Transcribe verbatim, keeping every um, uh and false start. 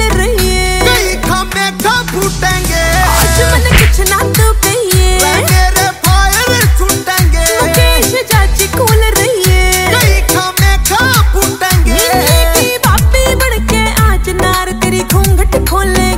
खोल रही है, कई खामे खा फूटेंगे, आज मन कुछ ना तो कहिए, मेरे फायर छूटेंगे, मुकेश चाची खोल रही है, कई खामे खा फूटेंगे, नीली की बापी बढ़ के आज नार तेरी घूंघट खोले।